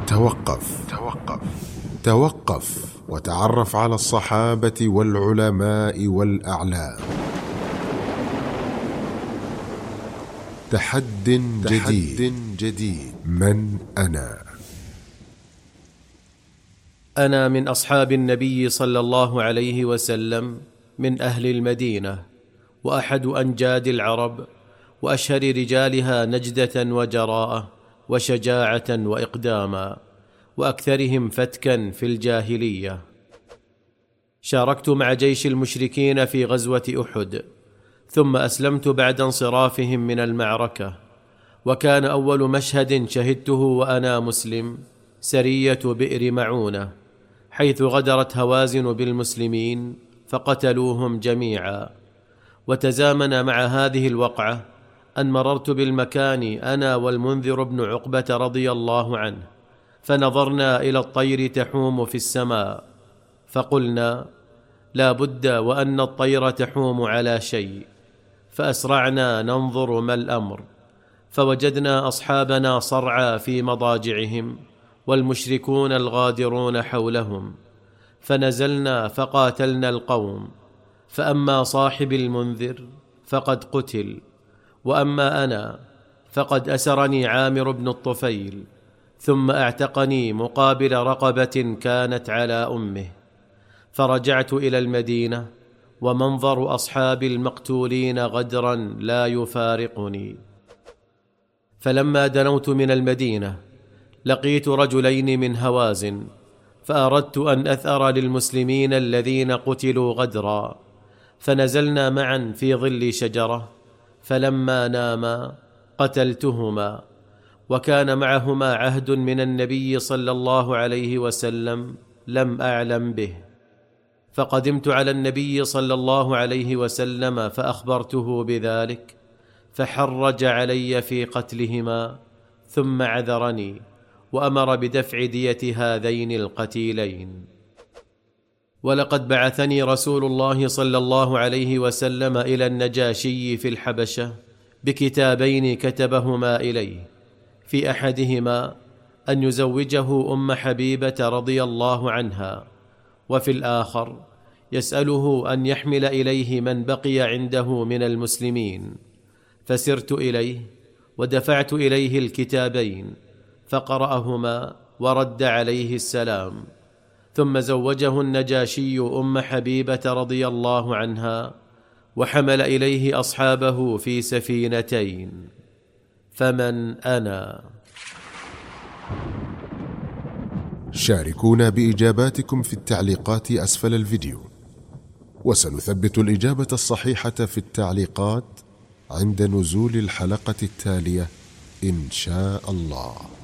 توقف وتعرف على الصحابة والعلماء والأعلام. تحد جديد. من أنا؟ أنا من أصحاب النبي صلى الله عليه وسلم، من أهل المدينة، وأحد أنجاد العرب، وأشهر رجالها نجدة وجراءة وشجاعة وإقداما، وأكثرهم فتكا في الجاهلية. شاركت مع جيش المشركين في غزوة أحد، ثم أسلمت بعد انصرافهم من المعركة. وكان أول مشهد شهدته وأنا مسلم سرية بئر معونة، حيث غدرت هوازن بالمسلمين فقتلوهم جميعا. وتزامن مع هذه الوقعة أن مررت بالمكان أنا والمنذر بن عقبة رضي الله عنه، فنظرنا إلى الطير تحوم في السماء، فقلنا: لا بد وأن الطير تحوم على شيء. فأسرعنا ننظر ما الأمر، فوجدنا أصحابنا صرعى في مضاجعهم والمشركون الغادرون حولهم، فنزلنا فقاتلنا القوم. فأما صاحب المنذر فقد قتل، وأما أنا فقد أسرني عامر بن الطفيل، ثم اعتقني مقابل رقبة كانت على أمه. فرجعت إلى المدينة، ومنظر أصحاب المقتولين غدرا لا يفارقني. فلما دنوت من المدينة لقيت رجلين من هوازن، فأردت أن أثأر للمسلمين الذين قتلوا غدرا، فنزلنا معا في ظل شجرة، فلما ناما قتلتهما، وكان معهما عهد من النبي صلى الله عليه وسلم لم أعلم به. فقدمت على النبي صلى الله عليه وسلم فأخبرته بذلك، فحرج علي في قتلهما، ثم عذرني وأمر بدفع دية هذين القتيلين. ولقد بعثني رسول الله صلى الله عليه وسلم إلى النجاشي في الحبشة بكتابين كتبهما إليه، في أحدهما أن يزوجه أم حبيبة رضي الله عنها، وفي الآخر يسأله أن يحمل إليه من بقي عنده من المسلمين. فسرت إليه ودفعت إليه الكتابين، فقرأهما ورد عليه السلام، ثم زوجه النجاشي أم حبيبة رضي الله عنها، وحمل إليه أصحابه في سفينتين. فمن أنا؟ شاركونا بإجاباتكم في التعليقات أسفل الفيديو، وسنثبت الإجابة الصحيحة في التعليقات عند نزول الحلقة التالية إن شاء الله.